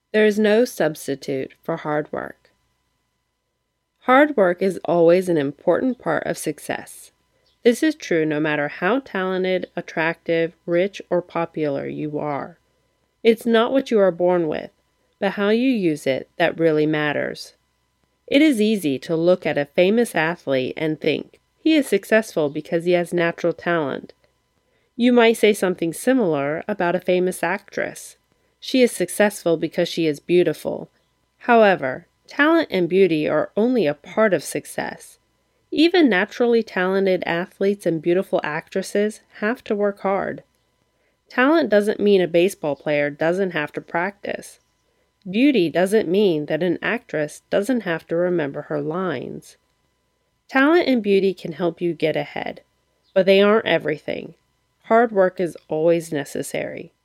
There is no substitute for hard work. Hard work is always an important part of success. This is true no matter how talented, attractive, rich, or popular you are. It's not what you are born with, but how you use it that really matters. It is easy to look at a famous athlete and think, he is successful because he has natural talent. You might say something similar about a famous actress. She is successful because she is beautiful. However, talent and beauty are only a part of success. Even naturally talented athletes and beautiful actresses have to work hard. Talent doesn't mean a baseball player doesn't have to practice. Beauty doesn't mean that an actress doesn't have to remember her lines. Talent and beauty can help you get ahead, but they aren't everything. Hard work is always necessary.